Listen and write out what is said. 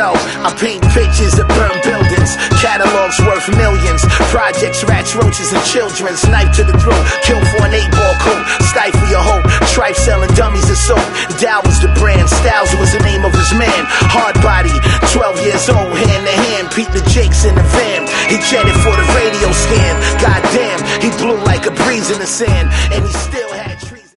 Yo, I paint pictures that burn buildings, catalogs worth millions, projects, rats, roaches, and children's. Knife to the throat, kill for an 8-ball coat, stifle your hope. Trife selling dummies and soap. Dow was the brand, Styles was the name of his man. Hard body, 12 years old, hand to hand. Pete the Jakes in the van. He jetted for the radio scan. Goddamn, he blew like a breeze in the sand, and he still